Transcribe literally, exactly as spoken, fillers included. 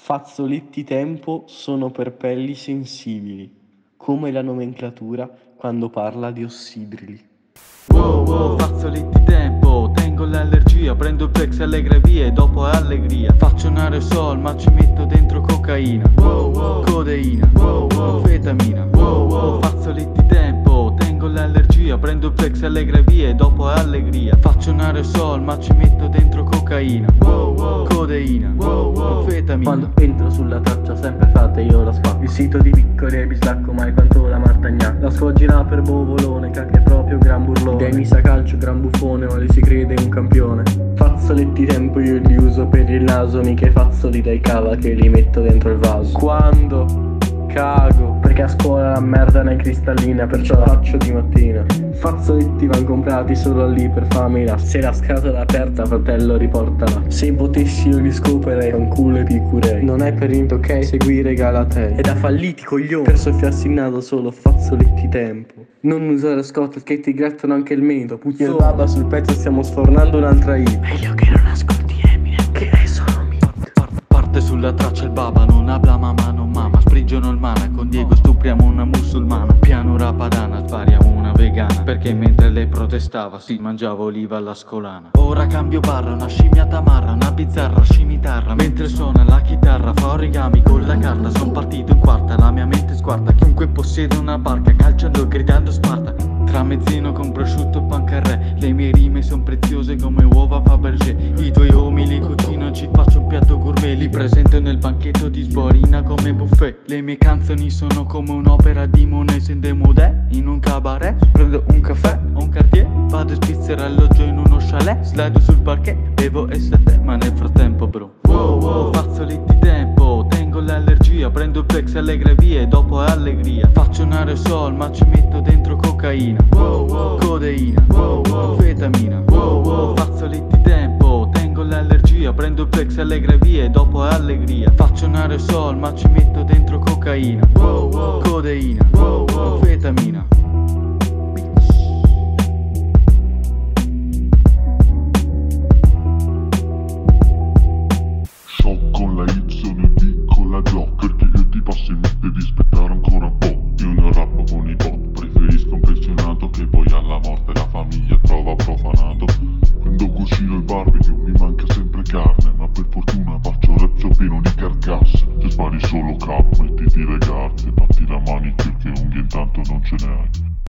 Fazzoletti tempo sono per pelli sensibili, come la nomenclatura quando parla di ossidrili. Wow wow, fazzoletti tempo, tengo l'allergia, prendo il Plex allegra via e dopo è allegria. Faccio un aerosol ma ci metto dentro cocaina, wow wow, codeina, wow wow, fetamina, wow wow, fazzoletti tempo, tengo l'allergia, prendo il Plex allegra via e dopo è allegria. Faccio un aerosol ma ci metto dentro cocaina, wow wow, codeina, wow wow, fetamina. Quando entro sulla traccia sempre fate io la spacco. Il sito di piccoli e bislacco mai quanto la Martagnac. La sfoggerà per bovolone, cacche proprio gran burlone. Dei misa calcio gran buffone, ma li si crede un campione. Fazzoletti tempo io li uso per il naso, mica i fazzoli dai cava che li metto dentro il vaso. Quando cago, perché a scuola la merda non è cristallina, perciò la faccio di mattina. Fazzoletti van comprati solo lì per famiglia. Se la scatola è aperta, fratello, riportala. Se potessi io li scoperei, con culo e picurei. Non è per niente ok seguire Galatei. È da falliti coglioni, per soffiarsi il naso solo fazzoletti tempo. Non usare scotto che ti grattano anche il mento. Pugno il baba sul pezzo, stiamo sfornando un'altra hit. Meglio che non ascolti Eminem, che è solo mi. Parte sulla traccia il baba, non habla mamma non mama. Sprigiono il mana, con Diego stupriamo una musulmana. Pianura padana, spariamo una vegana. Perché mentre lei protestava si mangiava oliva alla scolana. Ora cambio barra, una scimmia tamarra, una bizzarra scimitarra. Mentre suona la chitarra fa origami con la carta. Son partito in quarta, la mia mente sguarda. Chiunque possiede una barca, calciando e gridando Sparta. Tra mezzino con prosciutto e pancarré. Le mie rime son preziose come uova Fabergé. I tuoi omili cucino, ci faccio un piatto gourmet. Li presento nel banchetto di Sborina come buffet. Le mie canzoni sono come un'opera di Monet in demodè. In un cabaret prendo un caffè o un Cartier. Vado a spizzere alloggio in uno chalet. Slido sul parquet, bevo e sette. Ma nel frattempo bro, wow wow, fazzoletti tempo, tengo l'allergia, prendo il Plex allegra via e dopo è allegria. Faccio un aerosol ma ci metto dentro cocaina, wow wow, codeina, wow wow, fetamina, wow wow, fazzoletti tempo, tengo l'allergia, prendo il Plex allegra via e dopo è allegria. Faccio un aerosol ma ci metto dentro cocaina, wow wow, codeina, wow wow, fetamina.